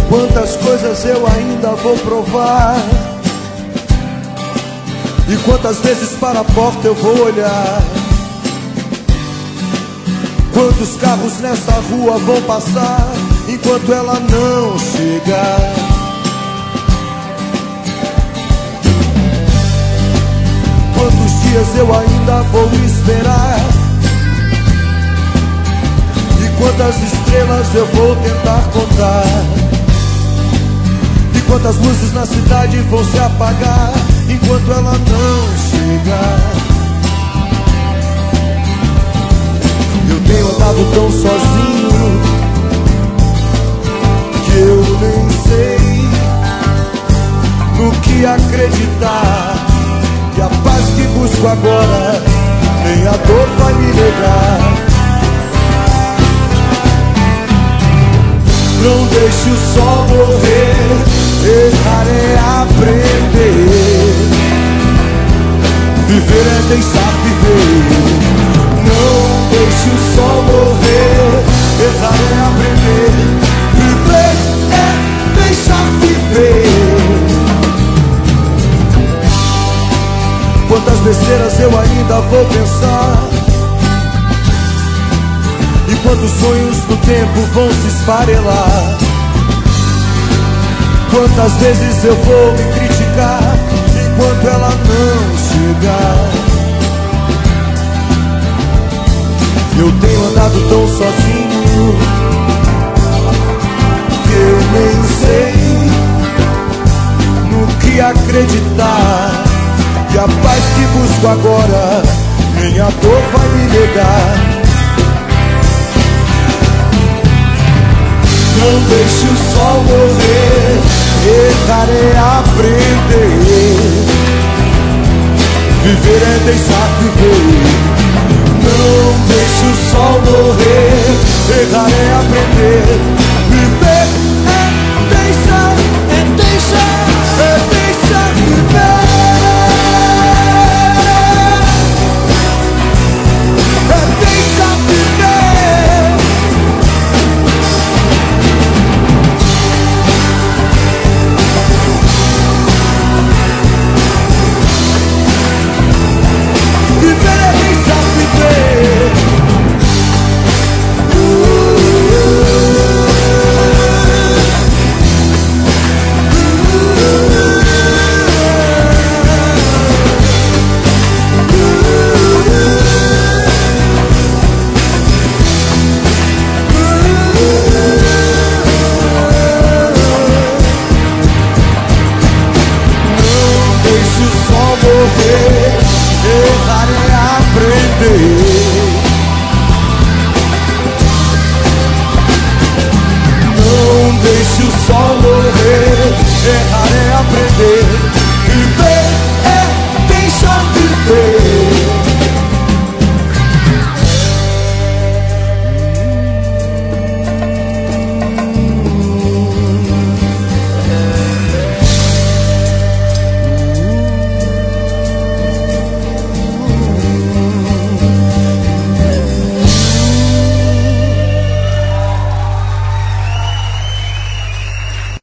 Quantas coisas eu ainda vou provar, e quantas vezes para a porta eu vou olhar. Quantos carros nessa rua vão passar enquanto ela não chegar. Quantos dias eu ainda vou esperar, e quantas estrelas eu vou tentar contar. E quantas luzes na cidade vão se apagar enquanto ela não chegar. Eu tenho andado tão sozinho que eu nem sei no que acreditar. E a paz que busco agora nem a dor vai me negar. Não deixe o sol morrer, errar é aprender. Viver é deixar viver. Não deixe o sol morrer, errar é aprender. Viver é deixar viver. Quantas besteiras eu ainda vou pensar, e quantos sonhos do tempo vão se esfarelar. Quantas vezes eu vou me criticar enquanto ela não chegar. Eu tenho andado tão sozinho que eu nem sei no que acreditar. E a paz que busco agora nem a dor vai me negar. Não deixe o sol morrer, errar é aprender. Viver é deixar viver. Não deixe o sol morrer, errar é aprender. Viver é deixar, é deixar, é deixar viver. Errar é aprender.